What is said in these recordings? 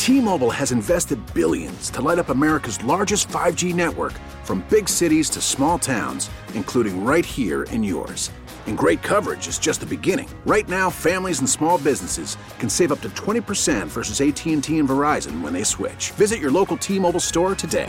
T-Mobile has invested billions to light up America's largest 5G network, from big cities to small towns, including right here in yours. And great coverage is just the beginning. Right now, families and small businesses can save up to 20% versus AT&T and Verizon when they switch. Visit your local T-Mobile store today.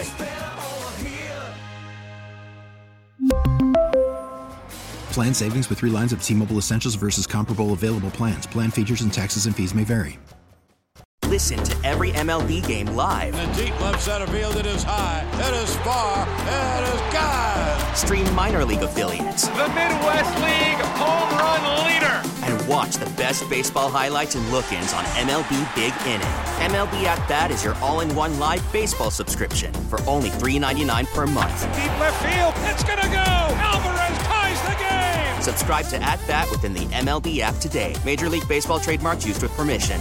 Plan savings with 3 lines of T-Mobile Essentials versus comparable available plans. Plan features and taxes and fees may vary. Listen to every MLB game live. In the deep left center field, it is high, it is far, it is gone. Stream minor league affiliates. The Midwest League home run leader. And watch the best baseball highlights and look-ins on MLB Big Inning. MLB At Bat is your all-in-one live baseball subscription for only $3.99 per month. Deep left field, it's gonna go. Alvarez ties the game. Subscribe to At Bat within the MLB app today. Major League Baseball trademarks used with permission.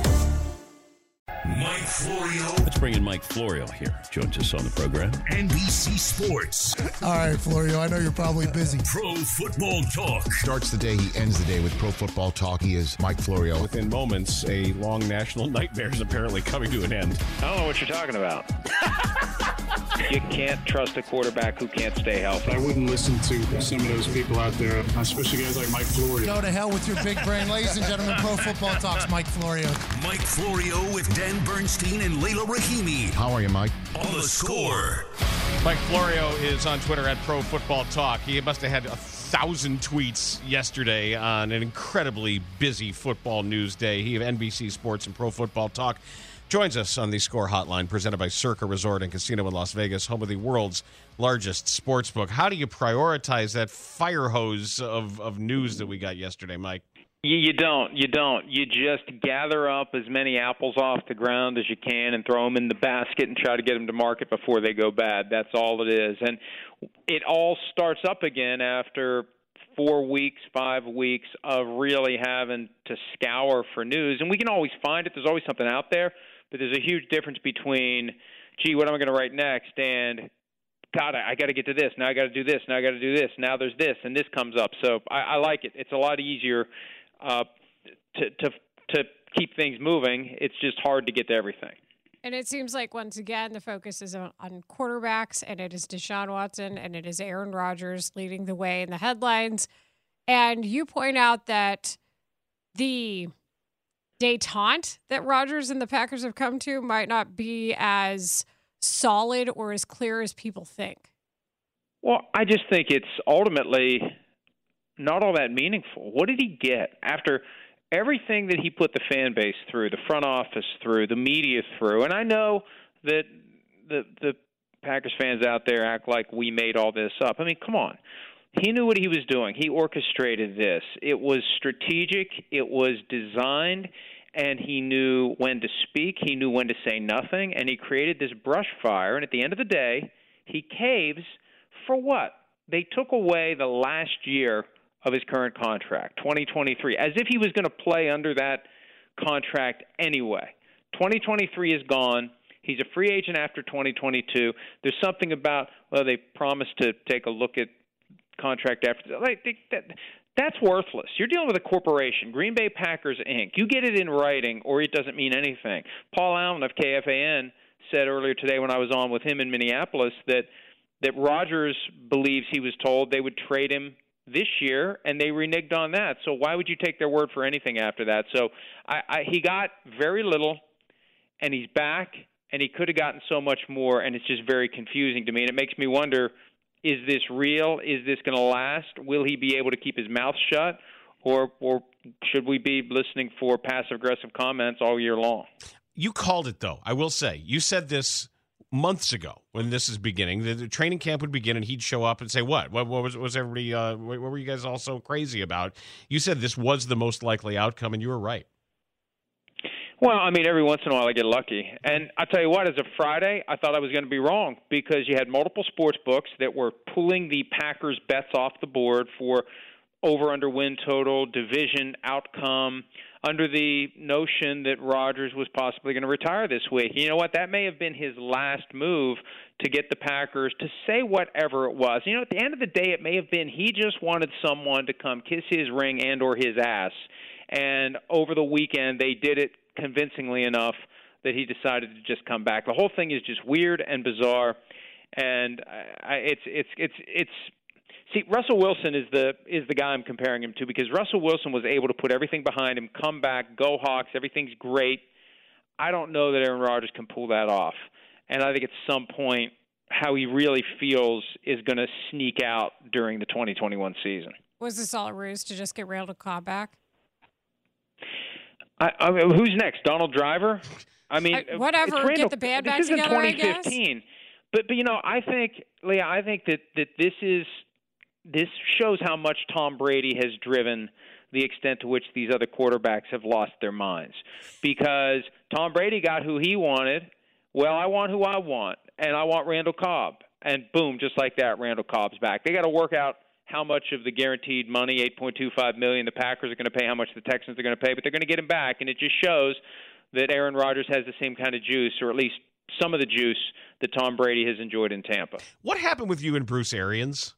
Mike Florio. Let's bring in Mike Florio here. Joins us on the program. NBC Sports. All right, Florio, I know you're probably busy. Pro Football Talk. Starts the day, he ends the day with Pro Football Talk. He is Mike Florio. Within moments, a long national nightmare is apparently coming to an end. I don't know what you're talking about. You can't trust a quarterback who can't stay healthy. I wouldn't listen to some of those people out there, especially guys like Mike Florio. Go to hell with your big brain. Ladies and gentlemen, Pro Football Talk's Mike Florio. Mike Florio with Dan Bernstein and Layla Rahimi. How are you, Mike? On the Score. Mike Florio is on Twitter at Pro Football Talk. He must have had 1,000 tweets yesterday on an incredibly busy football news day. He of NBC Sports and Pro Football Talk joins us on the Score Hotline, presented by Circa Resort and Casino in Las Vegas, home of the world's largest sports book. How do you prioritize that fire hose of news that we got yesterday, Mike? You don't. You just gather up as many apples off the ground as you can and throw them in the basket and try to get them to market before they go bad. That's all it is. And it all starts up again after 4 weeks, 5 weeks of really having to scour for news. And we can always find it. There's always something out there. But there's a huge difference between, gee, what am I going to write next? And, God, I got to get to this. Now I got to do this. Now I got to do this. Now there's this, and this comes up. So I like it. It's a lot easier to keep things moving. It's just hard to get to everything. And it seems like, once again, the focus is on quarterbacks, and it is Deshaun Watson, and it is Aaron Rodgers leading the way in the headlines. And you point out that the détente that Rodgers and the Packers have come to might not be as solid or as clear as people think. Well, I just think it's ultimately not all that meaningful. What did he get after everything that he put the fan base through, the front office through, the media through? And I know that the Packers fans out there act like we made all this up. I mean, come on. He knew what he was doing. He orchestrated this. It was strategic. It was designed, and he knew when to speak. He knew when to say nothing, and he created this brush fire. And at the end of the day, he caves for what? They took away the last year of his current contract, 2023, as if he was going to play under that contract anyway. 2023 is gone. He's a free agent after 2022. There's something about, well, they promised to take a look at contract after that's worthless. You're dealing with a corporation, Green Bay Packers Inc. You get it in writing, or it doesn't mean anything. Paul Allen of KFAN said earlier today when I was on with him in Minneapolis that Rodgers believes he was told they would trade him this year, and they reneged on that. So why would you take their word for anything after that? So he got very little, and he's back, and he could have gotten so much more, and it's just very confusing to me. And it makes me wonder, is this real? Is this going to last? Will he be able to keep his mouth shut? Or should we be listening for passive-aggressive comments all year long? You called it, though. I will say. You said this months ago when this is beginning. The training camp would begin, and he'd show up and say, what? What was everybody, what were you guys all so crazy about? You said this was the most likely outcome, and you were right. Well, I mean, every once in a while I get lucky. And I tell you what, as of Friday, I thought I was going to be wrong because you had multiple sports books that were pulling the Packers' bets off the board for over-under win total, division outcome, under the notion that Rodgers was possibly going to retire this week. You know what? That may have been his last move to get the Packers to say whatever it was. You know, at the end of the day, it may have been he just wanted someone to come kiss his ring and or his ass. And over the weekend, they did it convincingly enough that he decided to just come back. The whole thing is just weird and bizarre, and see, Russell Wilson is the guy I'm comparing him to, because Russell Wilson was able to put everything behind him, come back, go Hawks, everything's great. I don't know that Aaron Rodgers can pull that off, and I think at some point how he really feels is going to sneak out during the 2021 season. Was this all a ruse to just get Randall Cobb back? I mean, who's next? Donald Driver? I mean, whatever. Get the band back together. This isn't 2015, but I think, Leah, that this shows how much Tom Brady has driven the extent to which these other quarterbacks have lost their minds. Because Tom Brady got who he wanted. Well, I want who I want, and I want Randall Cobb. And boom, just like that, Randall Cobb's back. They got to work out how much of the guaranteed money, $8.25 million, the Packers are going to pay, how much the Texans are going to pay, but they're going to get him back, and it just shows that Aaron Rodgers has the same kind of juice, or at least some of the juice that Tom Brady has enjoyed in Tampa. What happened with you and Bruce Arians?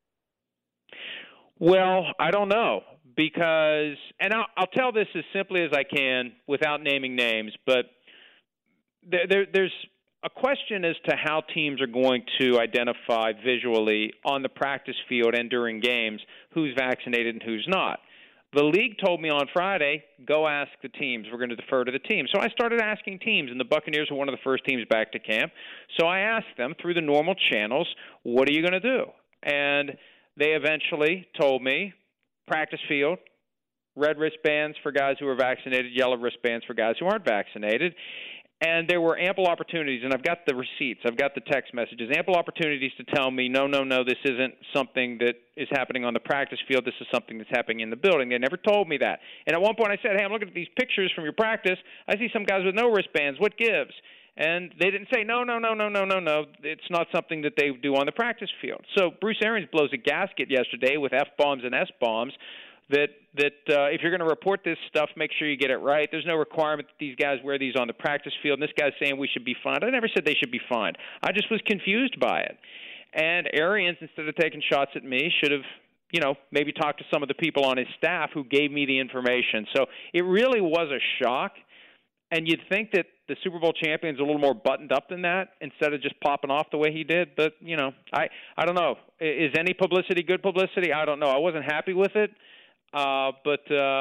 Well, I don't know, because, and I'll tell this as simply as I can without naming names, but there's a question as to how teams are going to identify visually on the practice field and during games who's vaccinated and who's not. The league told me on Friday, go ask the teams. We're going to defer to the teams. So I started asking teams, and the Buccaneers were one of the first teams back to camp. So I asked them through the normal channels, what are you going to do? And they eventually told me, practice field, red wristbands for guys who are vaccinated, yellow wristbands for guys who aren't vaccinated. And there were ample opportunities, and I've got the receipts, I've got the text messages, ample opportunities to tell me, no, this isn't something that is happening on the practice field. This is something that's happening in the building. They never told me that. And at one point I said, hey, I'm looking at these pictures from your practice. I see some guys with no wristbands. What gives? And they didn't say, no. It's not something that they do on the practice field. So Bruce Arians blows a gasket yesterday with F-bombs and S-bombs that if you're going to report this stuff, make sure you get it right. There's no requirement that these guys wear these on the practice field. And this guy's saying we should be fined. I never said they should be fined. I just was confused by it. And Arians, instead of taking shots at me, should have, maybe talked to some of the people on his staff who gave me the information. So it really was a shock. And you'd think that the Super Bowl champion's a little more buttoned up than that instead of just popping off the way he did. But, I don't know. Is any publicity good publicity? I don't know. I wasn't happy with it. But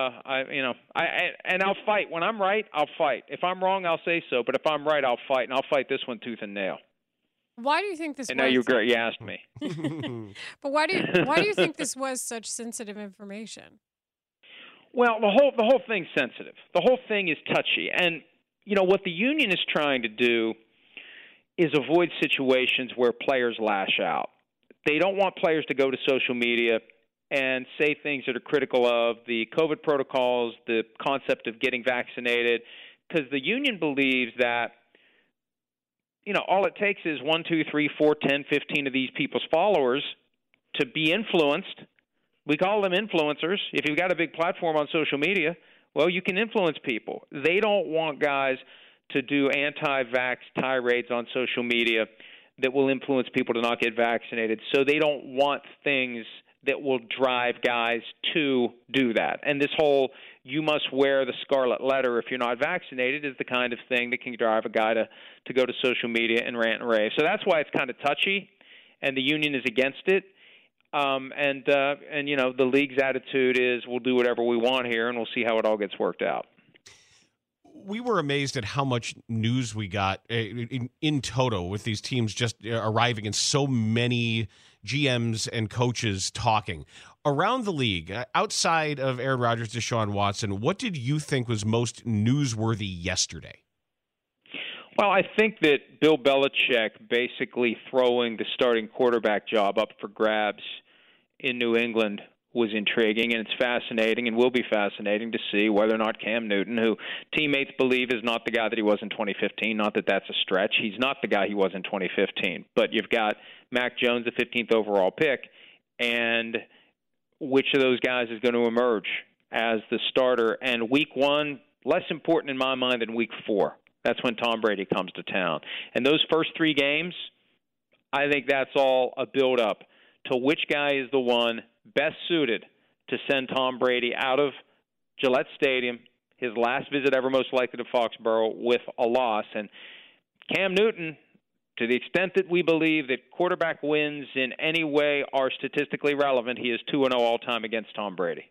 I'll fight. When I'm right, I'll fight. If I'm wrong, I'll say so. But if I'm right, I'll fight, and I'll fight this one tooth and nail. Why do you think this? And now you asked me. But why do you think this was such sensitive information? Well, the whole thing's sensitive. The whole thing is touchy, and what the union is trying to do is avoid situations where players lash out. They don't want players to go to social media and say things that are critical of the COVID protocols, the concept of getting vaccinated, because the union believes that, all it takes is 1, 2, 3, 4, 10, 15 of these people's followers to be influenced. We call them influencers. If you've got a big platform on social media, well, you can influence people. They don't want guys to do anti-vax tirades on social media that will influence people to not get vaccinated. So they don't want things that will drive guys to do that. And this whole you must wear the scarlet letter if you're not vaccinated is the kind of thing that can drive a guy to go to social media and rant and rave. So that's why it's kind of touchy, and the union is against it. And the league's attitude is we'll do whatever we want here, and we'll see how it all gets worked out. We were amazed at how much news we got in total with these teams just arriving and so many GMs and coaches talking. Around the league, outside of Aaron Rodgers, Deshaun Watson, what did you think was most newsworthy yesterday? Well, I think that Bill Belichick basically throwing the starting quarterback job up for grabs in New England was intriguing, and it's fascinating and will be fascinating to see whether or not Cam Newton, who teammates believe is not the guy that he was in 2015, not that that's a stretch. He's not the guy he was in 2015. But you've got Mac Jones, the 15th overall pick, and which of those guys is going to emerge as the starter? And week one, less important in my mind than week 4. That's when Tom Brady comes to town. And those first 3 games, I think that's all a build-up to which guy is the one best suited to send Tom Brady out of Gillette Stadium, his last visit ever most likely to Foxborough with a loss. And Cam Newton, to the extent that we believe that quarterback wins in any way are statistically relevant, he is 2-0 all-time against Tom Brady.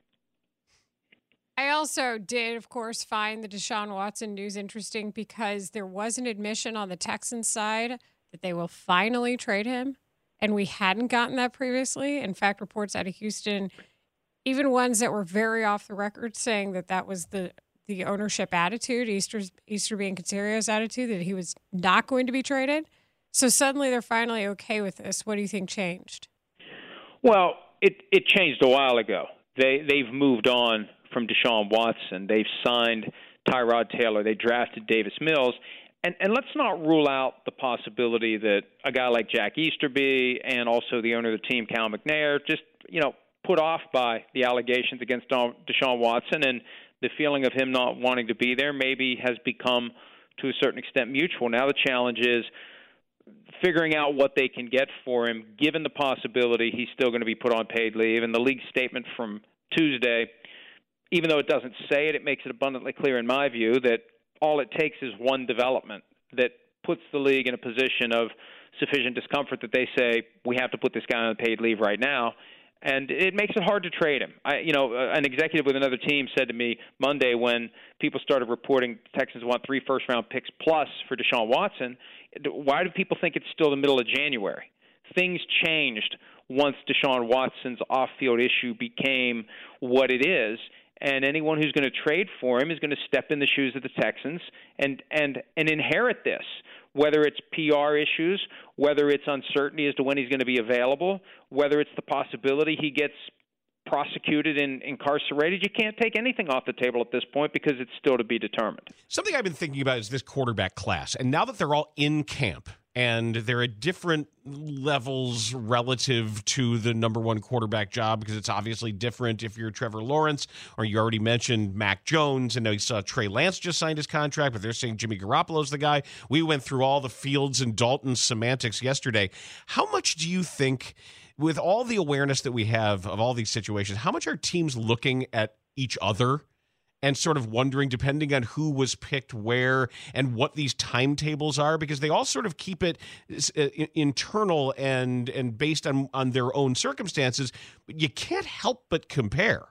I also did, of course, find the Deshaun Watson news interesting because there was an admission on the Texans side that they will finally trade him, and we hadn't gotten that previously. In fact, reports out of Houston, even ones that were very off the record, saying that that was the ownership attitude, Easterby and Caserio's attitude, that he was not going to be traded. So suddenly they're finally okay with this. What do you think changed? Well, it changed a while ago. They've moved on from Deshaun Watson. They've signed Tyrod Taylor. They drafted Davis Mills. And let's not rule out the possibility that a guy like Jack Easterby and also the owner of the team, Cal McNair, just, put off by the allegations against Deshaun Watson, and the feeling of him not wanting to be there maybe has become, to a certain extent, mutual. Now the challenge is figuring out what they can get for him, given the possibility he's still going to be put on paid leave. And the league statement from Tuesday, even though it doesn't say it, it makes it abundantly clear in my view that all it takes is one development that puts the league in a position of sufficient discomfort that they say, we have to put this guy on paid leave right now. And it makes it hard to trade him. An executive with another team said to me Monday when people started reporting the Texans want 3 first-round picks plus for Deshaun Watson, why do people think it's still the middle of January? Things changed once Deshaun Watson's off-field issue became what it is, and anyone who's going to trade for him is going to step in the shoes of the Texans and inherit this, whether it's PR issues, whether it's uncertainty as to when he's going to be available, whether it's the possibility he gets prosecuted and incarcerated. You can't take anything off the table at this point because it's still to be determined. Something I've been thinking about is this quarterback class. And now that they're all in camp and they're at different levels relative to the number one quarterback job, because it's obviously different if you're Trevor Lawrence, or you already mentioned Mac Jones, and now you saw Trey Lance just signed his contract, but they're saying Jimmy Garoppolo's the guy. We went through all the Fields and Dalton semantics yesterday. How much do you think, with all the awareness that we have of all these situations, how much are teams looking at each other and sort of wondering, depending on who was picked where and what these timetables are, because they all sort of keep it internal and based on their own circumstances, but you can't help but compare.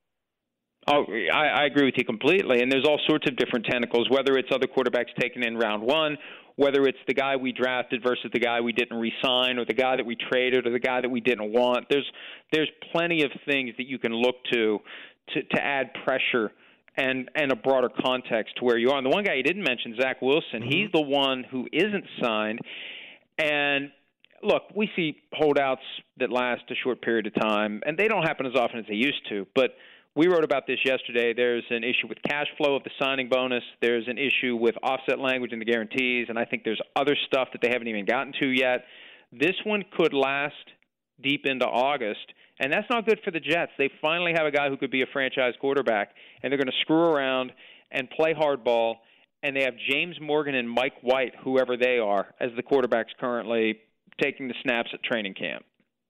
Oh, I agree with you completely, and there's all sorts of different tentacles, whether it's other quarterbacks taken in round one, whether it's the guy we drafted versus the guy we didn't re-sign, or the guy that we traded, or the guy that we didn't want. There's plenty of things that you can look to add pressure and a broader context to where you are. And the one guy you didn't mention, Zach Wilson, he's the one who isn't signed. And look, we see holdouts that last a short period of time, and they don't happen as often as they used to. But we wrote about this yesterday. There's an issue with cash flow of the signing bonus. There's an issue with offset language in the guarantees, and I think there's other stuff that they haven't even gotten to yet. This one could last deep into August, and that's not good for the Jets. They finally have a guy who could be a franchise quarterback, and they're going to screw around and play hardball, and they have James Morgan and Mike White, whoever they are, as the quarterbacks currently taking the snaps at training camp.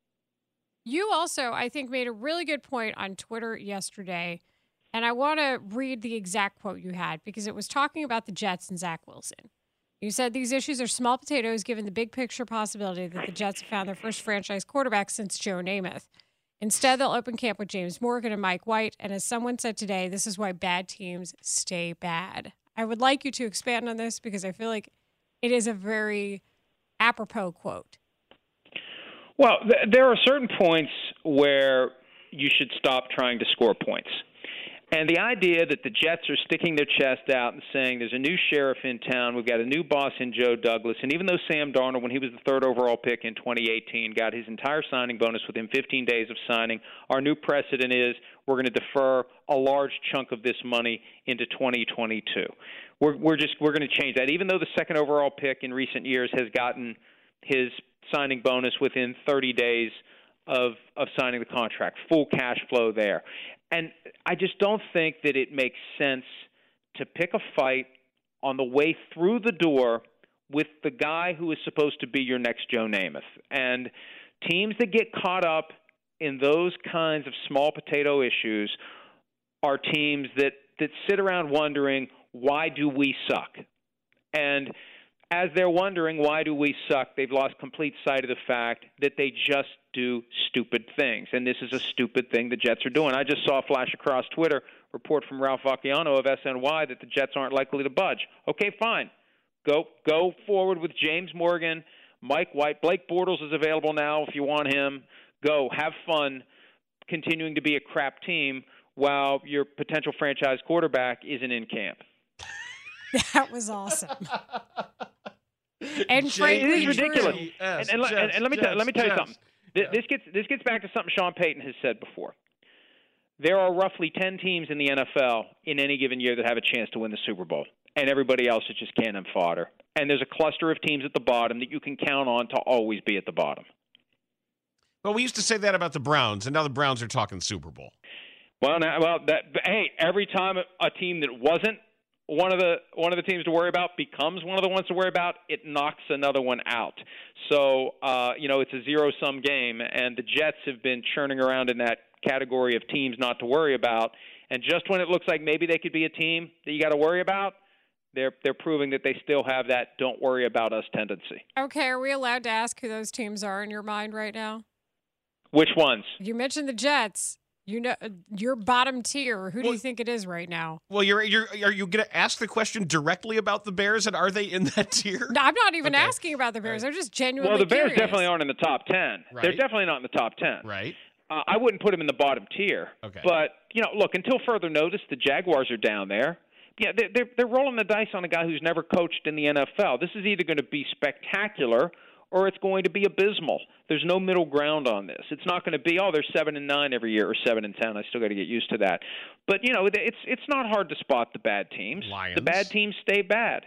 You also, I think, made a really good point on Twitter yesterday, and I want to read the exact quote you had because it was talking about the Jets and Zach Wilson. You said these issues are small potatoes given the big picture possibility that the Jets have found their first franchise quarterback since Joe Namath. Instead, they'll open camp with James Morgan and Mike White, and as someone said today, this is why bad teams stay bad. I would like you to expand on this because I feel like it is a very apropos quote. Well, there are certain points where you should stop trying to score points. And the idea that the Jets are sticking their chest out and saying there's a new sheriff in town, we've got a new boss in Joe Douglas, and even though Sam Darnold, when he was the third overall pick in 2018, got his entire signing bonus within 15 days of signing, our new precedent is we're going to defer a large chunk of this money into 2022. We're going to change that. Even though the second overall pick in recent years has gotten his signing bonus within 30 days of signing the contract, full cash flow there. And I just don't think that it makes sense to pick a fight on the way through the door with the guy who is supposed to be your next Joe Namath. And teams that get caught up in those kinds of small potato issues are teams that that sit around wondering, why do we suck? And as they're wondering, why do we suck, they've lost complete sight of the fact that they just do stupid things. And this is a stupid thing the Jets are doing. I just saw a flash across Twitter report from Ralph Vacchiano of SNY that the Jets aren't likely to budge. Okay, fine. Go forward with James Morgan, Mike White. Blake Bortles is available now if you want him. Go. Have fun continuing to be a crap team while your potential franchise quarterback isn't in camp. That was awesome. And frankly, it is ridiculous. And let me tell you something. This gets back to something Sean Payton has said before. There are roughly 10 teams in the NFL in any given year that have a chance to win the Super Bowl, and everybody else is just cannon fodder. And there's a cluster of teams at the bottom that you can count on to always be at the bottom. Well, we used to say that about the Browns, and now the Browns are talking Super Bowl. Hey, every time a team that wasn't one of the teams to worry about becomes one of the ones to worry about, it knocks another one out. So, it's a zero-sum game, and the Jets have been churning around in that category of teams not to worry about. And just when it looks like maybe they could be a team that you got to worry about, they're proving that they still have that don't worry about us tendency. Okay, are we allowed to ask who those teams are in your mind right now? Which ones? You mentioned the Jets. You know, your bottom tier. Who do you think it is right now? Well, are you going to ask the question directly about the Bears, and are they in that tier? No, I'm not even asking about the Bears. Right. They're just genuinely Well, the Bears curious. definitely aren't in the top 10. Right. They're definitely not in the top 10. Right. I wouldn't put them in the bottom tier. Okay. But, look, until further notice, the Jaguars are down there. Yeah, they're rolling the dice on a guy who's never coached in the NFL. This is either going to be spectacular or it's going to be abysmal. There's no middle ground on this. It's not going to be, they're 7-9 every year or 7-10. I still got to get used to that. But it's not hard to spot the bad teams. Lions. The bad teams stay bad.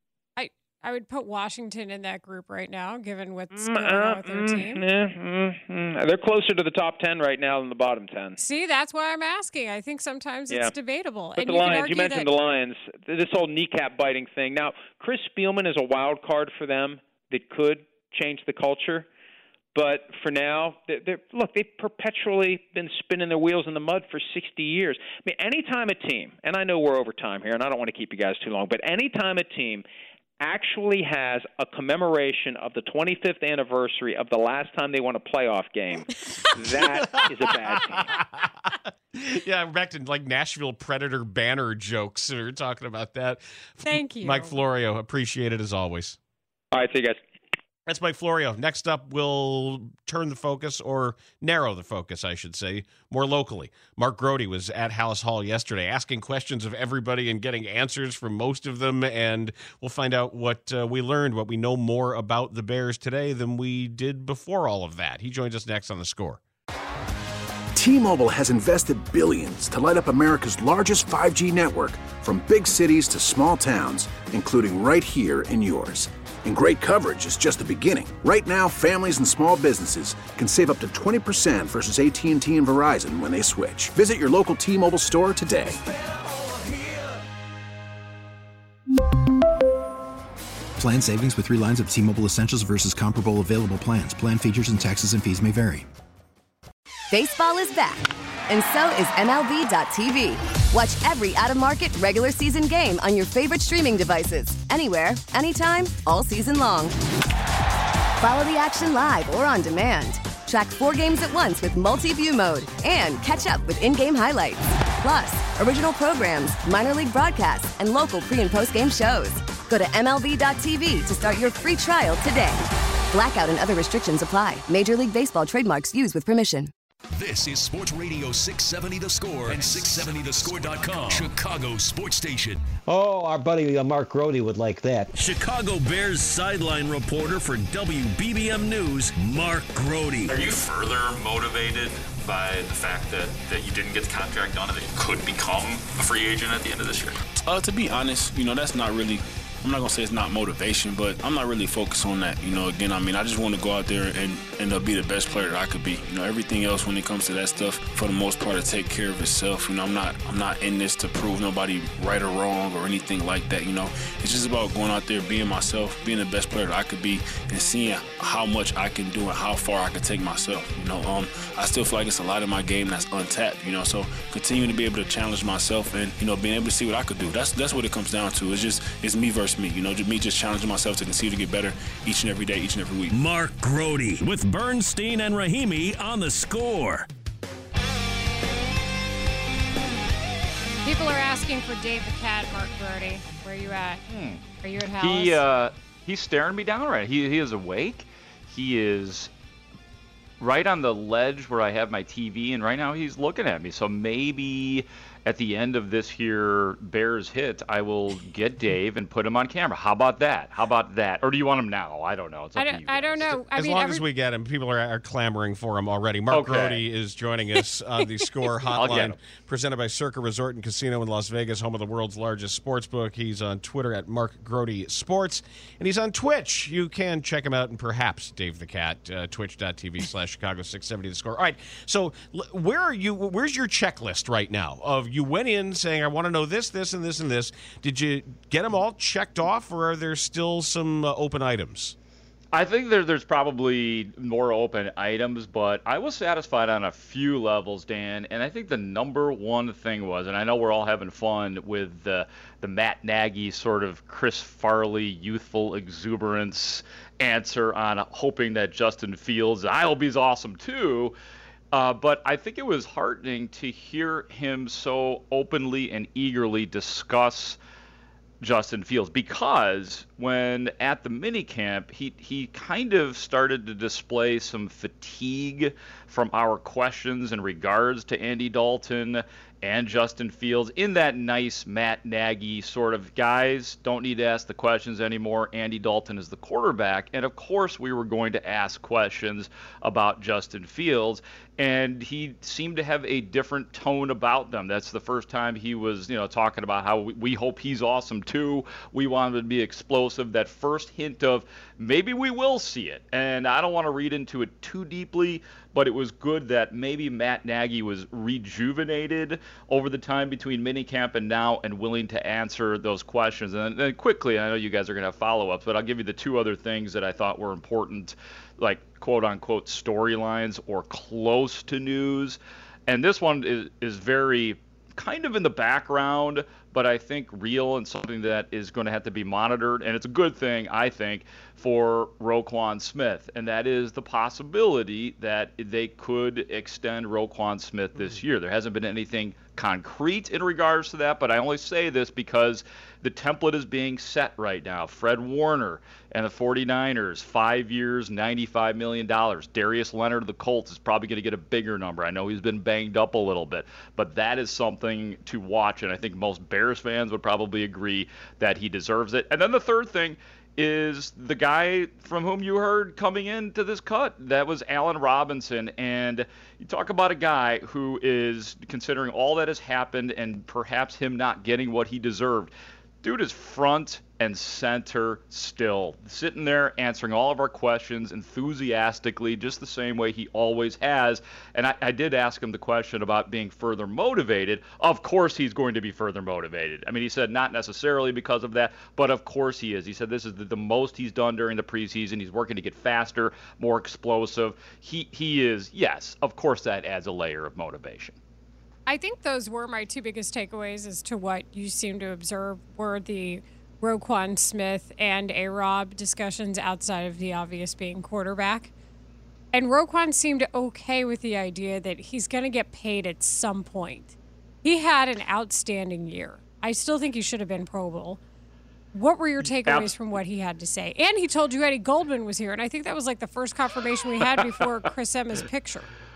I would put Washington in that group right now, given what's going on with their team. They're closer to the top 10 right now than the bottom 10. See, that's why I'm asking. I think sometimes it's debatable. But and the Lions, you mentioned the Lions, this whole kneecap biting thing. Now, Chris Spielman is a wild card for them that could change the culture. But for now, they've perpetually been spinning their wheels in the mud for 60 years. I mean, anytime a team, and I know we're over time here, and I don't want to keep you guys too long, but anytime a team actually has a commemoration of the 25th anniversary of the last time they won a playoff game, that is a bad team. Yeah, back to like Nashville Predator banner jokes. We were talking about that. Thank you. Mike Florio, appreciate it as always. All right, see you guys. That's Mike Florio. Next up, we'll turn the focus, or narrow the focus, I should say, more locally. Mark Grody was at Hallis Hall yesterday asking questions of everybody and getting answers from most of them, and we'll find out what we learned, what we know more about the Bears today than we did before all of that. He joins us next on The Score. T-Mobile has invested billions to light up America's largest 5G network, from big cities to small towns, including right here in yours. And great coverage is just the beginning. Right now, families and small businesses can save up to 20% versus AT&T and Verizon when they switch. Visit your local T-Mobile store today. Plan savings with 3 lines of T-Mobile Essentials versus comparable available plans. Plan features and taxes and fees may vary. Baseball is back, and so is MLB.tv. Watch every out-of-market regular season game on your favorite streaming devices, anywhere, anytime, all season long. Follow the action live or on demand. Track 4 games at once with multi-view mode and catch up with in-game highlights. Plus, original programs, minor league broadcasts, and local pre- and post-game shows. Go to MLB.tv to start your free trial today. Blackout and other restrictions apply. Major League Baseball trademarks used with permission. This is Sports Radio 670 The Score and 670thescore.com, Chicago sports station. Oh, our buddy Mark Grody would like that. Chicago Bears sideline reporter for WBBM News, Mark Grody. Are you further motivated by the fact that you didn't get the contract done and that you could become a free agent at the end of this year? To be honest, that's not really I'm not going to say it's not motivation, but I'm not really focused on that. Again, I just want to go out there and be the best player that I could be. Everything else when it comes to that stuff, for the most part, to take care of itself. I'm not in this to prove nobody right or wrong or anything like that. It's just about going out there, being myself, being the best player that I could be, and seeing how much I can do and how far I can take myself. I still feel like it's a lot in my game that's untapped. So continuing to be able to challenge myself and being able to see what I could do. That's what it comes down to. It's me versus me. Me just challenging myself to continue to get better each and every day, each and every week. Mark Grote with Bernstein and Rahimi on The Score. People are asking for Dave the Cat, Mark Grote. Where are you at? Are you at Hallis? He's staring me down right. He is awake. He is right on the ledge where I have my TV, and right now he's looking at me. So maybe at the end of this here Bears hit, I will get Dave and put him on camera. How about that? Or do you want him now? I don't know. It's up to you. I don't know. As long as we get him, people are clamoring for him already. Mark Grote is joining us on the Score Hotline, presented by Circa Resort and Casino in Las Vegas, home of the world's largest sports book. He's on Twitter at Mark Grote Sports, and he's on Twitch. You can check him out, and perhaps Dave the Cat, twitch.tv/Chicago670 The Score. All right, so where are you? Where's your checklist right now of you went in saying, I want to know this, this, and this, and this. Did you get them all checked off, or are there still some open items? I think there's probably more open items, but I was satisfied on a few levels, Dan, and I think the number one thing was, and I know we're all having fun with the Matt Nagy sort of Chris Farley youthful exuberance answer on hoping that Justin Fields, I hope he's awesome too. But I think it was heartening to hear him so openly and eagerly discuss Justin Fields, because when at the minicamp, he kind of started to display some fatigue from our questions in regards to Andy Dalton and Justin Fields, in that nice Matt Nagy sort of, guys, don't need to ask the questions anymore. Andy Dalton is the quarterback. And of course we were going to ask questions about Justin Fields, and he seemed to have a different tone about them. That's the first time he was, talking about how we hope he's awesome too. We want him to be explosive. That first hint of maybe we will see it. And I don't want to read into it too deeply, but it was good that maybe Matt Nagy was rejuvenated over the time between minicamp and now, and willing to answer those questions. And then quickly, I know you guys are going to have follow-ups, but I'll give you the two other things that I thought were important, like quote-unquote storylines or close to news. And this one is very kind of in the background, but I think real and something that is going to have to be monitored. And it's a good thing, I think, for Roquan Smith. And that is the possibility that they could extend Roquan Smith this year. There hasn't been anything concrete in regards to that, but I only say this because the template is being set right now. Fred Warner and the 49ers, 5 years, $95 million. Darius Leonard of the Colts is probably going to get a bigger number. I know he's been banged up a little bit, but that is something to watch, and I think most Bears fans would probably agree that he deserves it. And then the third thing is the guy from whom you heard coming into this cut. That was Allen Robinson. And you talk about a guy who is, considering all that has happened and perhaps him not getting what he deserved, dude is front and center still, sitting there answering all of our questions enthusiastically, just the same way he always has. And I did ask him the question about being further motivated. Of course he's going to be further motivated. I mean, he said not necessarily because of that, but of course he is. He said this is the most he's done during the preseason. He's working to get faster, more explosive. He is, yes, of course that adds a layer of motivation. I think those were my two biggest takeaways as to what you seem to observe were the Roquan Smith and A-Rob discussions outside of the obvious being quarterback. And Roquan seemed okay with the idea that he's going to get paid at some point. He had an outstanding year. I still think he should have been Pro Bowl. What were your takeaways from what he had to say? And he told you Eddie Goldman was here, and I think that was like the first confirmation we had before Chris Emma's picture.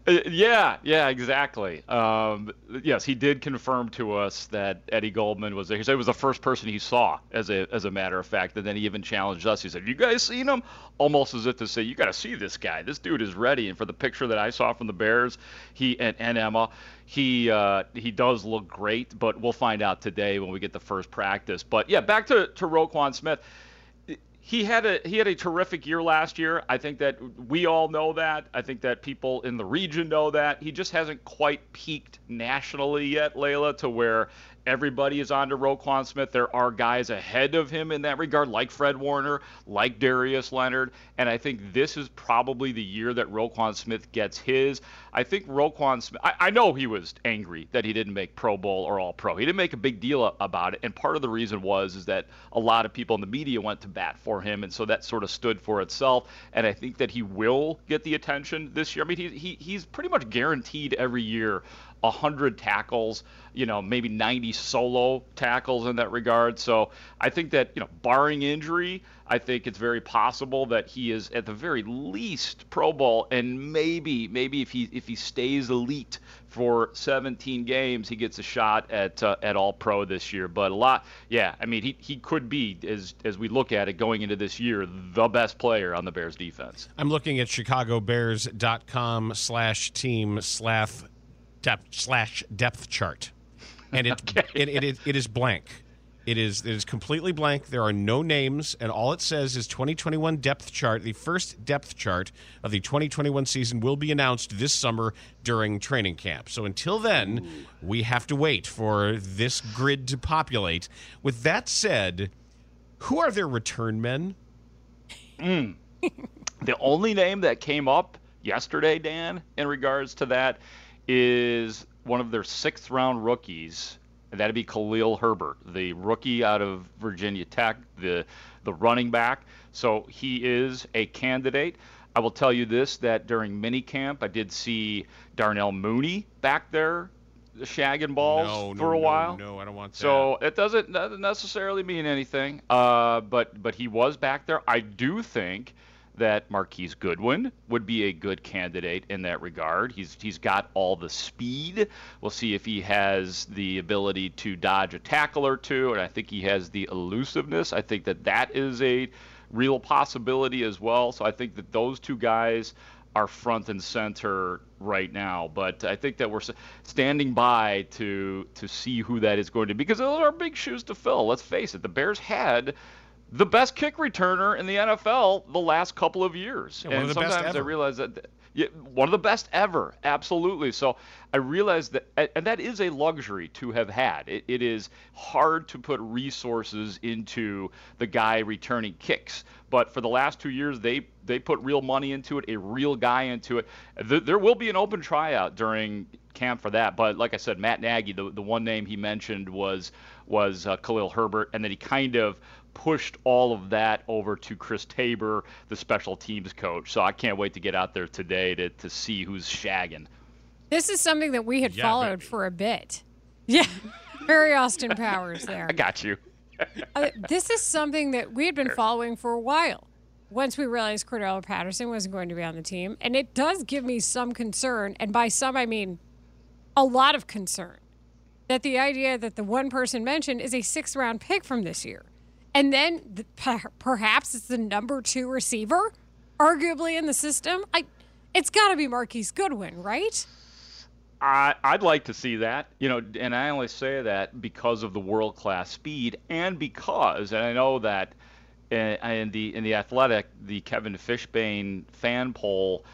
Yeah, exactly. Yes, he did confirm to us that Eddie Goldman was there. He said it was the first person he saw, as a matter of fact. And then he even challenged us. He said, "You guys seen him?" Almost as if to say, "You got to see this guy. This dude is ready." And for the picture that I saw from the Bears, he and Emma, he does look great. But we'll find out today when we get the first practice. But yeah, back to Roquan Smith. He had a terrific year last year. I think that we all know that. I think that people in the region know that. He just hasn't quite peaked nationally yet, Layla, to where everybody is on to Roquan Smith. There are guys ahead of him in that regard, like Fred Warner, like Darius Leonard, and I think this is probably the year that Roquan Smith gets his. I think Roquan Smith, I know he was angry that he didn't make Pro Bowl or All-Pro. He didn't make a big deal about it, and part of the reason is that a lot of people in the media went to bat for him, and so that sort of stood for itself, and I think that he will get the attention this year. I mean, he's pretty much guaranteed every year 100 tackles, maybe 90 solo tackles in that regard. So I think that, barring injury, I think it's very possible that he is at the very least Pro Bowl, and maybe if he stays elite for 17 games, he gets a shot at All Pro this year. But he could be, as we look at it going into this year, the best player on the Bears defense. I'm looking at chicagobears.com/team/depth chart, and it is blank. It is completely blank. There are no names, and all it says is 2021 depth chart. The first depth chart of the 2021 season will be announced this summer during training camp. So until then, we have to wait for this grid to populate. With that said, who are their return men? The only name that came up yesterday, Dan, in regards to that, is one of their 6th-round rookies, and that'd be Khalil Herbert, the rookie out of Virginia Tech, the running back. So he is a candidate. I will tell you this, that during minicamp, I did see Darnell Mooney back there shagging balls for a while. No, I don't want that. So it doesn't necessarily mean anything, but he was back there. I do think that Marquise Goodwin would be a good candidate in that regard. He's got all the speed. We'll see if he has the ability to dodge a tackle or two, and I think he has the elusiveness. I think that is a real possibility as well. So I think that those two guys are front and center right now. But I think that we're standing by to see who that is going to be, because those are big shoes to fill. Let's face it, the Bears had the best kick returner in the NFL the last couple of years. Yeah, and sometimes I realize that one of the best ever, absolutely. So I realize that, and that is a luxury to have had. It is hard to put resources into the guy returning kicks. But for the last 2 years, they put real money into it, a real guy into it. There will be an open tryout during camp for that. But like I said, Matt Nagy, the one name he mentioned was Khalil Herbert, and then he kind of pushed all of that over to Chris Tabor, the special teams coach. So I can't wait to get out there today to see who's shagging. This is something that we had followed for a bit. Yeah, very Austin Powers there. I got you. This is something that we had been following for a while. Once we realized Cordell Patterson wasn't going to be on the team, and it does give me some concern, and by some I mean a lot of concern, that the idea that the one person mentioned is a 6th-round pick from this year. And then perhaps it's the number 2 receiver, arguably in the system. It's got to be Marquise Goodwin, right? I'd like to see that, and I only say that because of the world-class speed, and because, and I know that in the Athletic, the Kevin Fishbain fan poll,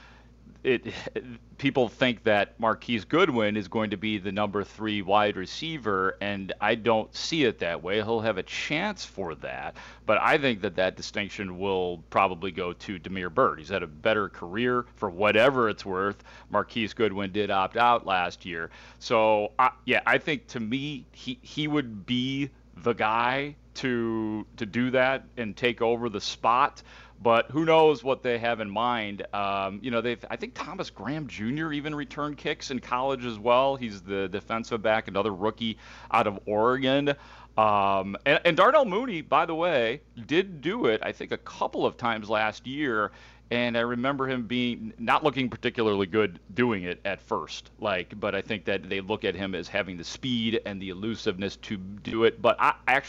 people think that Marquise Goodwin is going to be the number 3 wide receiver, and I don't see it that way. He'll have a chance for that, but I think that distinction will probably go to Damiere Byrd. He's had a better career for whatever it's worth. Marquise Goodwin did opt out last year. So, I think to me, he would be the guy to do that and take over the spot. But who knows what they have in mind? I think Thomas Graham Jr. even returned kicks in college as well. He's the defensive back, another rookie out of Oregon. And Darnell Mooney, by the way, did do it, I think, a couple of times last year. And I remember him not looking particularly good doing it at first. But I think that they look at him as having the speed and the elusiveness to do it. But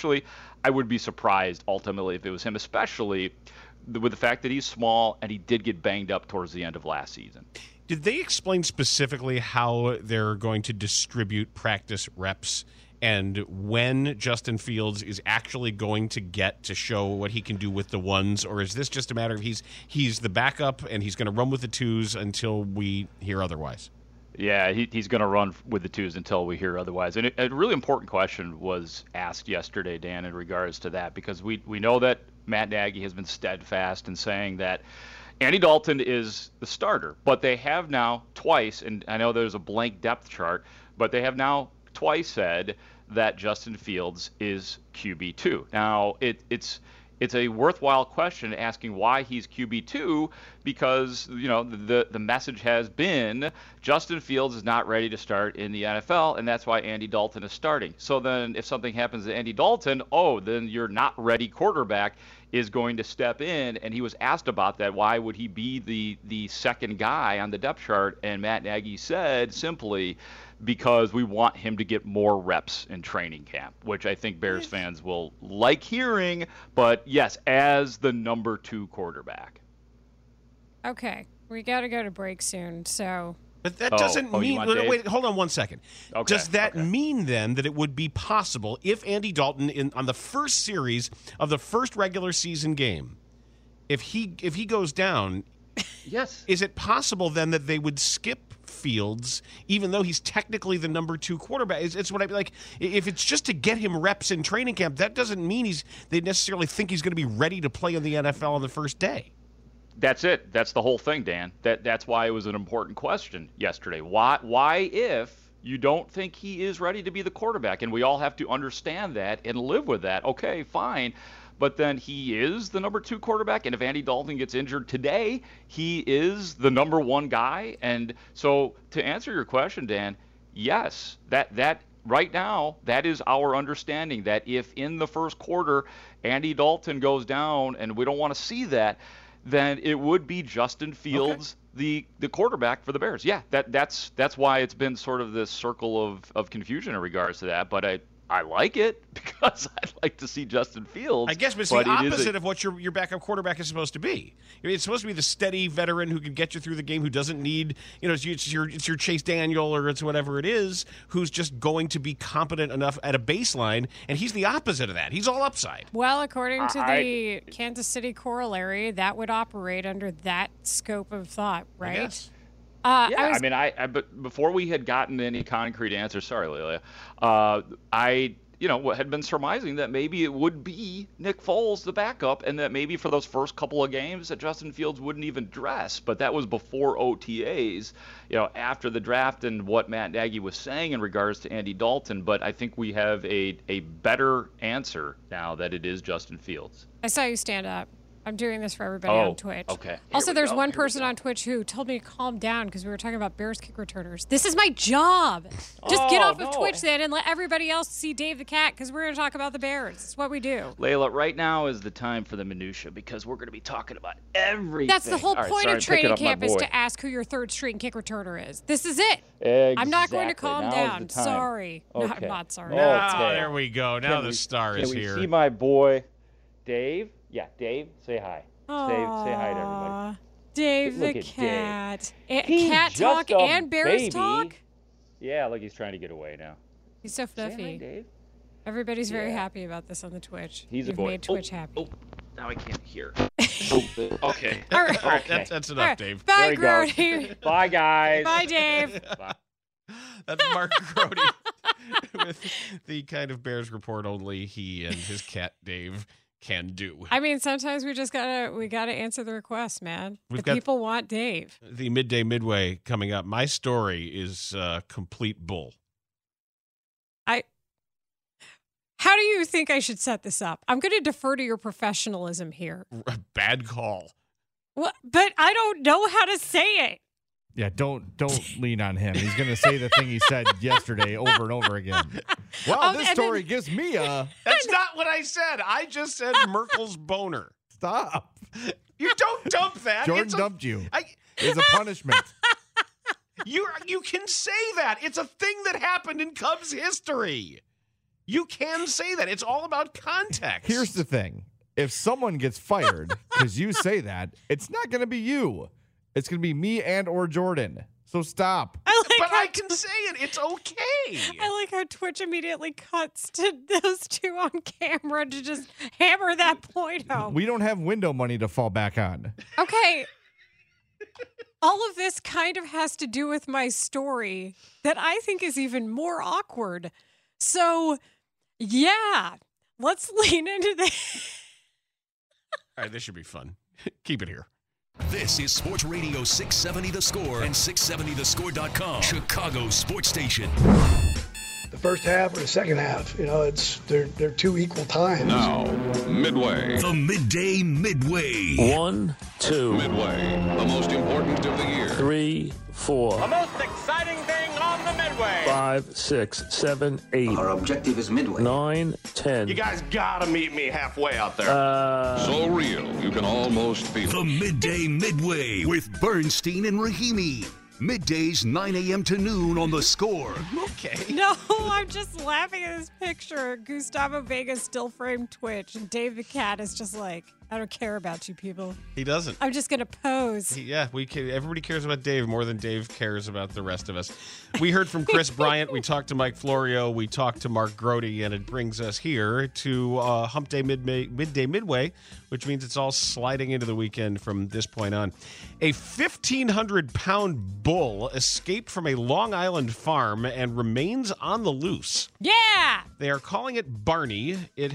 I would be surprised ultimately if it was him, especially with the fact that he's small and he did get banged up towards the end of last season. Did they explain specifically how they're going to distribute practice reps and when Justin Fields is actually going to get to show what he can do with the ones? Or is this just a matter of he's the backup and he's going to run with the twos until we hear otherwise? Yeah, he's going to run with the twos until we hear otherwise. And a really important question was asked yesterday, Dan, in regards to that, because we know that Matt Nagy has been steadfast in saying that Andy Dalton is the starter, but they have now twice, and I know there's a blank depth chart, but they have now twice said that Justin Fields is QB2. Now, it's a worthwhile question asking why he's QB2, because the message has been Justin Fields is not ready to start in the NFL, and that's why Andy Dalton is starting. So then if something happens to Andy Dalton, then your not ready quarterback is going to step in. And he was asked about that. Why would he be the second guy on the depth chart? And Matt Nagy said simply, because we want him to get more reps in training camp, which I think Bears fans will like hearing. But yes, as the number 2 quarterback. Okay, we got to go to break soon, so. But that doesn't mean. Wait, hold on one second. Okay, does that mean then that it would be possible if Andy Dalton on the first series of the first regular season game, if he goes down, yes, is it possible then that they would skip Fields, even though he's technically the number 2 quarterback? It's what I like. If it's just to get him reps in training camp, that doesn't mean they necessarily think he's going to be ready to play in the NFL on the first day. That's it. That's the whole thing, Dan. That's why it was an important question yesterday. Why if you don't think he is ready to be the quarterback, and we all have to understand that and live with that, okay, fine. But then he is the number 2 quarterback, and if Andy Dalton gets injured today, he is the number 1 guy. And so to answer your question, Dan, yes, that right now, that is our understanding, that if in the first quarter Andy Dalton goes down, and we don't want to see that, then it would be Justin Fields, the quarterback for the Bears. Yeah, that's why it's been sort of this circle of confusion in regards to that. But I like it because I'd like to see Justin Fields. I guess, but it's the opposite of what your backup quarterback is supposed to be. It's supposed to be the steady veteran who can get you through the game, who doesn't need, it's your Chase Daniel or it's whatever it is, who's just going to be competent enough at a baseline, and he's the opposite of that. He's all upside. Well, according to the Kansas City corollary, that would operate under that scope of thought, right? But before we had gotten any concrete answers, sorry, Lelia, I had been surmising that maybe it would be Nick Foles, the backup, and that maybe for those first couple of games that Justin Fields wouldn't even dress. But that was before OTAs, after the draft and what Matt Nagy was saying in regards to Andy Dalton. But I think we have a better answer now that it is Justin Fields. I saw you stand up. I'm doing this for everybody on Twitch. Okay. Also, there's one person on Twitch who told me to calm down because we were talking about Bears kick returners. This is my job. Just get off of Twitch then and let everybody else see Dave the Cat because we're going to talk about the Bears. It's what we do. Layla, right now is the time for the minutia because we're going to be talking about everything. That's the whole point of training camp is to ask who your third string kick returner is. This is it. Exactly. I'm not going to calm down. Sorry. Okay. No, I'm not sorry. Okay. There we go. Now the star is here. Can we see my boy, Dave? Yeah, Dave, say hi. Say hi to everybody. Dave the Cat. Cat talk and Bears talk? Yeah, look, he's trying to get away now. He's so fluffy. Say hi, Dave. Everybody's very happy about this on the Twitch. He's You've a boy. made Twitch happy. Oh, now I can't hear. Okay. All right. Okay. That's enough, Dave. Bye, Grody. Bye, guys. Bye, Dave. Bye. That's Mark Grody with the kind of Bears report only he and his cat, Dave, can do. I mean, sometimes we just gotta answer the request, man. People want Dave. The Midday Midway coming up. My story is complete bull. How do you think I should set this up? I'm going to defer to your professionalism here. Bad call. Well, but I don't know how to say it. Yeah, don't lean on him. He's going to say the thing he said yesterday over and over again. Well, this story gives me a... That's not what I said. I just said Merkel's boner. Stop. You don't dump that. Jordan dumped you. It's a punishment. You can say that. It's a thing that happened in Cubs history. You can say that. It's all about context. Here's the thing. If someone gets fired because you say that, it's not going to be you. It's going to be me and or Jordan. So stop. I can say it. It's okay. I like how Twitch immediately cuts to those two on camera to just hammer that point home. We don't have window money to fall back on. Okay. All of this kind of has to do with my story that I think is even more awkward. So, yeah, let's lean into this. All right, this should be fun. Keep it here. This is Sports Radio 670 The Score and 670thescore.com, Chicago's sports station. The first half or the second half, they're two equal times. Now, Midway. The Midday Midway. 1, 2. Midway, the most important of the year. 3, 4. The most exciting thing on the Midway. 5, 6, 7, 8. Our objective is Midway. 9, 10. You guys gotta meet me halfway out there. So real, you can almost feel it. The Midday Midway with Bernstein and Rahimi. Middays 9 a.m. to noon on The Score. Okay. No, I'm just laughing at this picture. Gustavo Vega still framed Twitch, and Dave the Cat is just like, I don't care about you people. He doesn't. I'm just going to pose. Everybody cares about Dave more than Dave cares about the rest of us. We heard from Chris Bryant. We talked to Mike Florio. We talked to Mark Grody, and it brings us here to Hump Day Midday Midway, which means it's all sliding into the weekend from this point on. A 1,500-pound bull escaped from a Long Island farm and remains on the loose. Yeah! They are calling it Barney. It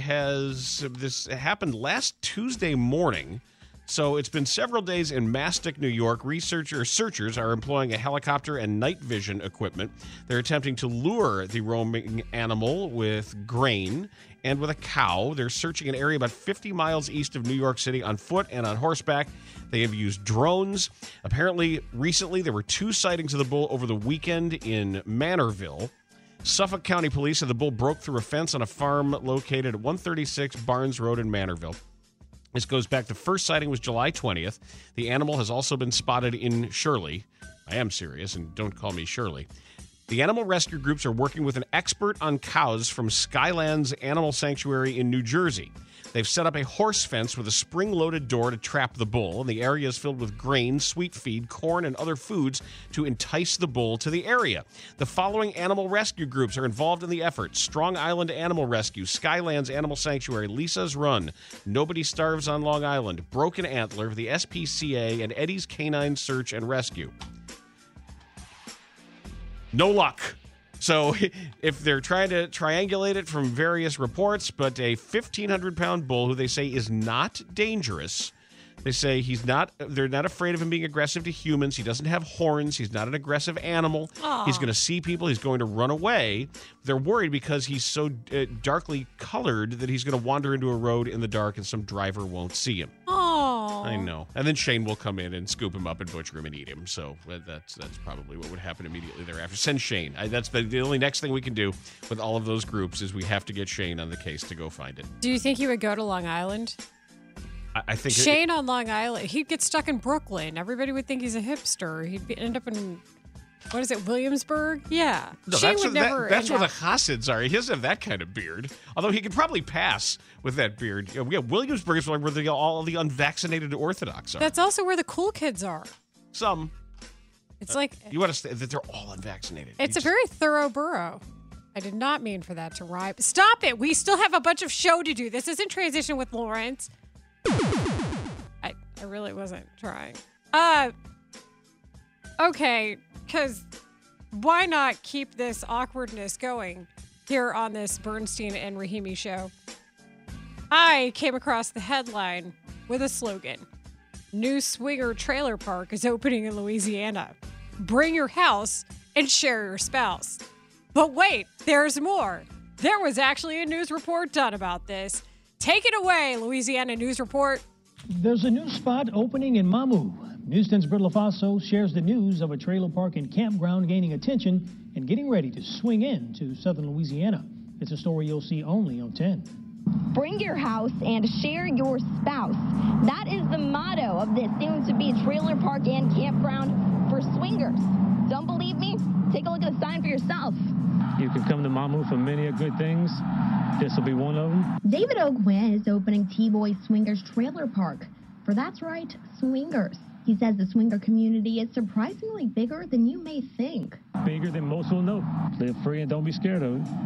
happened last Tuesday morning. So it's been several days in Mastic, New York. Searchers are employing a helicopter and night vision equipment. They're attempting to lure the roaming animal with grain and with a cow. They're searching an area about 50 miles east of New York City on foot and on horseback. They have used drones. Apparently, recently, there were 2 sightings of the bull over the weekend in Manorville. Suffolk County Police said the bull broke through a fence on a farm located at 136 Barnes Road in Manorville. This goes back, the first sighting was July 20th. The animal has also been spotted in Shirley. I am serious, and don't call me Shirley. The animal rescue groups are working with an expert on cows from Skylands Animal Sanctuary in New Jersey. They've set up a horse fence with a spring-loaded door to trap the bull, and the area is filled with grain, sweet feed, corn, and other foods to entice the bull to the area. The following animal rescue groups are involved in the effort: Strong Island Animal Rescue, Skylands Animal Sanctuary, Lisa's Run, Nobody Starves on Long Island, Broken Antler, the SPCA, and Eddie's Canine Search and Rescue. No luck. So if they're trying to triangulate it from various reports, but a 1,500-pound bull who they say is not dangerous. They say they're not afraid of him being aggressive to humans. He doesn't have horns. He's not an aggressive animal. Aww. He's going to see people. He's going to run away. They're worried because he's so darkly colored that he's going to wander into a road in the dark and some driver won't see him. Oh, I know. And then Shane will come in and scoop him up and butcher him and eat him. So that's probably what would happen immediately thereafter. Send Shane. That's the only next thing we can do with all of those groups is we have to get Shane on the case to go find it. Do you think he would go to Long Island? I think Shane on Long Island, he'd get stuck in Brooklyn. Everybody would think he's a hipster. He'd end up in, what is it, Williamsburg? Yeah. No, Shane that's would where the up. Hasids are. He doesn't have that kind of beard. Although he could probably pass with that beard. Yeah, Williamsburg is where all the unvaccinated Orthodox are. That's also where the cool kids are. Some. It's like... You want to say that they're all unvaccinated. It's a very thorough borough. I did not mean for that to rhyme. Stop it. We still have a bunch of show to do. This isn't Transition with Lawrence. I really wasn't trying. Okay, because why not keep this awkwardness going here on this Bernstein and Rahimi show? I came across the headline with a slogan. New swinger trailer park is opening in Louisiana. Bring your house and share your spouse. But wait, there's more. There was actually a news report done about this. Take it away, Louisiana News Report. There's a new spot opening in Mamou. News 10's Britt LaFaso shares the news of a trailer park and campground gaining attention and getting ready to swing in to southern Louisiana. It's a story you'll see only on 10. Bring your house and share your spouse. That is the motto of this soon-to-be trailer park and campground for swingers. Don't believe me? Take a look at the sign for yourself. You can come to Mamou for many good things. This will be one of them. David O'Quinn is opening T-Boy Swingers Trailer Park for, that's right, swingers. He says the swinger community is surprisingly bigger than you may think. Bigger than most will know. Live free and don't be scared of it.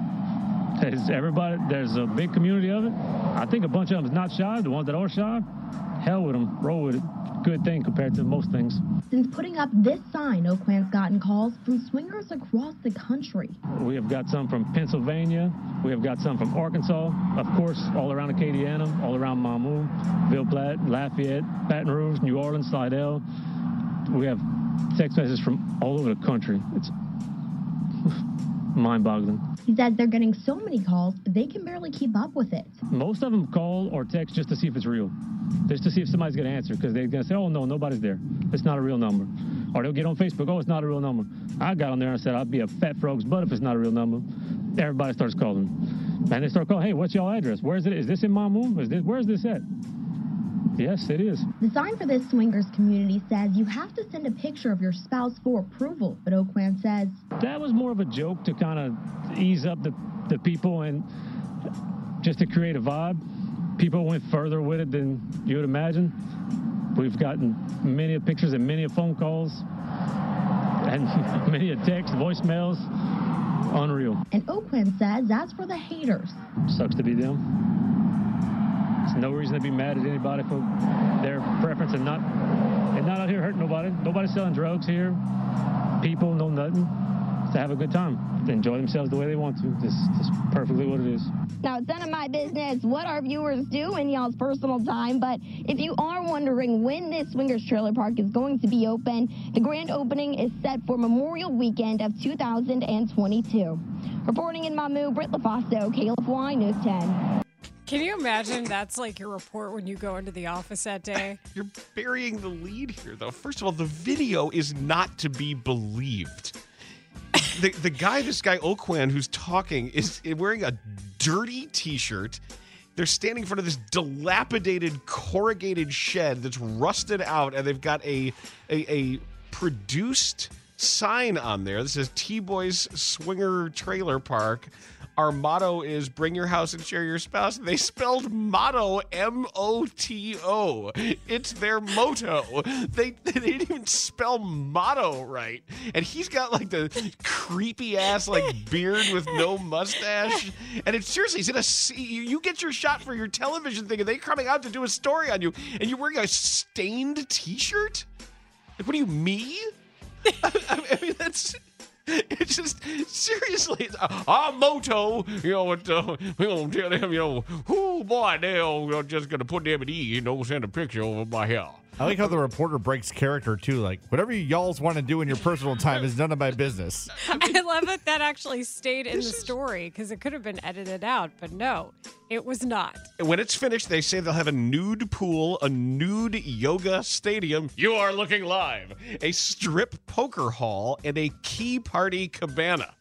There's a big community of it. I think a bunch of them is not shy. The ones that are shy, hell with them, roll with it. Good thing compared to most things. Since putting up this sign, O'Quinn's gotten calls from swingers across the country. We have got some from Pennsylvania. We have got some from Arkansas. Of course, all around Acadiana, all around Mamou, Ville Platte, Lafayette, Baton Rouge, New Orleans, Slidell. We have text messages from all over the country. It's mind-boggling. He says they're getting so many calls, they can barely keep up with it. Most of them call or text just to see if it's real. Just to see if somebody's going to answer, because they're going to say, oh, no, nobody's there. It's not a real number. Or they'll get on Facebook, oh, it's not a real number. I got on there and said, I'd be a fat frog's butt if it's not a real number. Everybody starts calling. And they start calling, hey, what's y'all address? Where is it? Is this in Mamou? Where's this at? Yes, it is. The sign for this swingers community says you have to send a picture of your spouse for approval, but O'Quinn says that was more of a joke to kind of ease up the people and just to create a vibe. People went further with it than you would imagine. We've gotten many pictures and many phone calls and many texts, voicemails. Unreal. And O'Quinn says as for the haters, sucks to be them. There's no reason to be mad at anybody for their preference and not out here hurting nobody. Nobody's selling drugs here. People know nothing. To have a good time. To enjoy themselves the way they want to. This is perfectly what it is. Now, it's none of my business what our viewers do in y'all's personal time, but if you are wondering when this swingers trailer park is going to be open, the grand opening is set for Memorial Weekend of 2022. Reporting in Mamou, Britt LaFaso, KLFY News 10. Can you imagine that's like your report when you go into the office that day? You're burying the lead here, though. First of all, the video is not to be believed. The guy, this guy O'Quinn, who's talking, is wearing a dirty T-shirt. They're standing in front of this dilapidated, corrugated shed that's rusted out, and they've got a produced sign on there that says T-Boys Swinger Trailer Park. Our motto is bring your house and share your spouse. They spelled motto M-O-T-O. It's their motto. They didn't even spell motto right. And he's got like the creepy ass like beard with no mustache. And it's seriously, you get your shot for your television thing and they're coming out to do a story on you and you're wearing a stained T-shirt? Like, what are you, me? I mean, it's just, seriously, our motto, we're going to tell them, oh boy, they're just going to put them at ease, send a picture over my hair. I like how the reporter breaks character, too. Like, whatever y'alls want to do in your personal time is none of my business. I love it that actually stayed in the story because it could have been edited out, but no, it was not. When it's finished, they say they'll have a nude pool, a nude yoga stadium. You are looking live. A strip poker hall, and a key party cabana.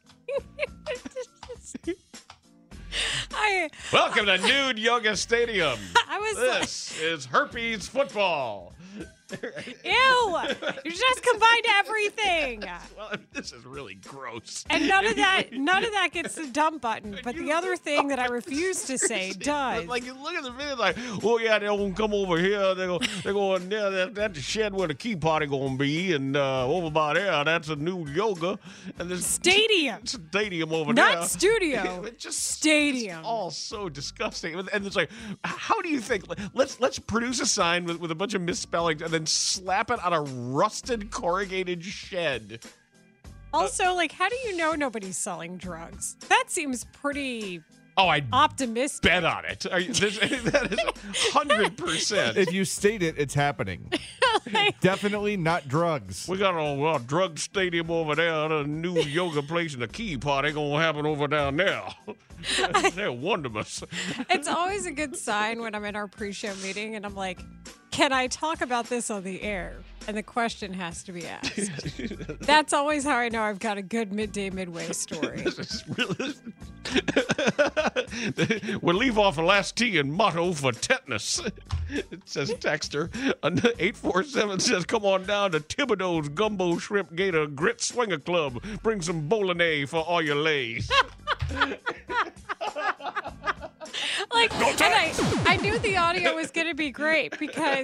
Welcome to Nude Yoga Stadium. This is herpes football. Ew! You just combined everything. Well, this is really gross. And none of that gets the dump button, but the other thing that I refuse to say does. Like, you look at the video like, oh yeah, they're gonna come over here. They're going there. That's the shed where the key party gonna be, and over by there, that's a new yoga. And there's stadium over there. Not studio. It's just stadium. It's all so disgusting. And it's like, how do you think? Let's produce a sign with a bunch of misspellings and then slap it on a rusted corrugated shed. Also, how do you know nobody's selling drugs? That seems pretty I optimistic. Bet on it. That is 100%. If you state it, it's happening. Definitely not drugs. We got a drug stadium over there, a new yoga place, and a key party gonna happen over down there. They're wonderful. It's always a good sign when I'm in our pre-show meeting and I'm like, can I talk about this on the air? And the question has to be asked. That's always how I know I've got a good midday midway story. We'll leave off the last T in motto for tetanus. It says texter. 847 says, come on down to Thibodeau's Gumbo Shrimp Gator Grit Swinger Club. Bring some bolognese for all your lays. Like, and I knew the audio was going to be great because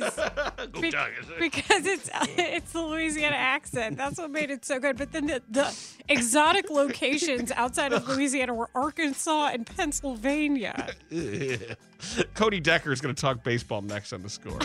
it's the Louisiana accent. That's what made it so good. But then the exotic locations outside of Louisiana were Arkansas and Pennsylvania. Cody Decker is going to talk baseball next on The Score.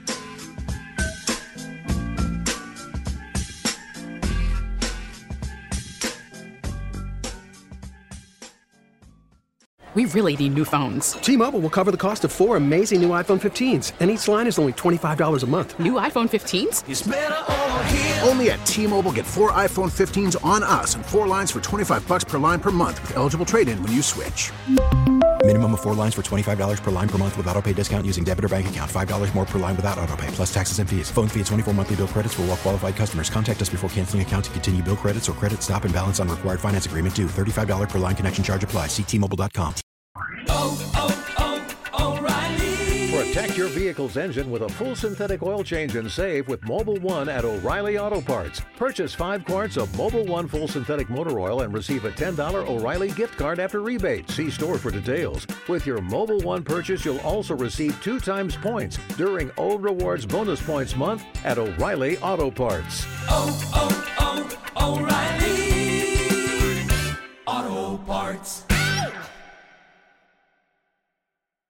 We really need new phones. T-Mobile will cover the cost of 4 amazing new iPhone 15s, and each line is only $25 a month. New iPhone 15s? It's better over here. Only at T-Mobile, get 4 iPhone 15s on us and 4 lines for $25 per line per month with eligible trade-in when you switch. Minimum of 4 lines for $25 per line per month with autopay discount using debit or bank account. $5 more per line without autopay, plus taxes and fees. Phone fee at 24 monthly bill credits for well-qualified customers. Contact us before canceling account to continue bill credits or credit stop and balance on required finance agreement due. $35 per line connection charge applies. See T-Mobile.com. O'Reilly. Protect your vehicle's engine with a full synthetic oil change and save with Mobil 1 at O'Reilly Auto Parts. Purchase 5 quarts of Mobil 1 full synthetic motor oil and receive a $10 O'Reilly gift card after rebate. See store for details. With your Mobil 1 purchase, you'll also receive 2 times points during O Rewards Bonus Points Month at O'Reilly Auto Parts. O'Reilly Auto Parts.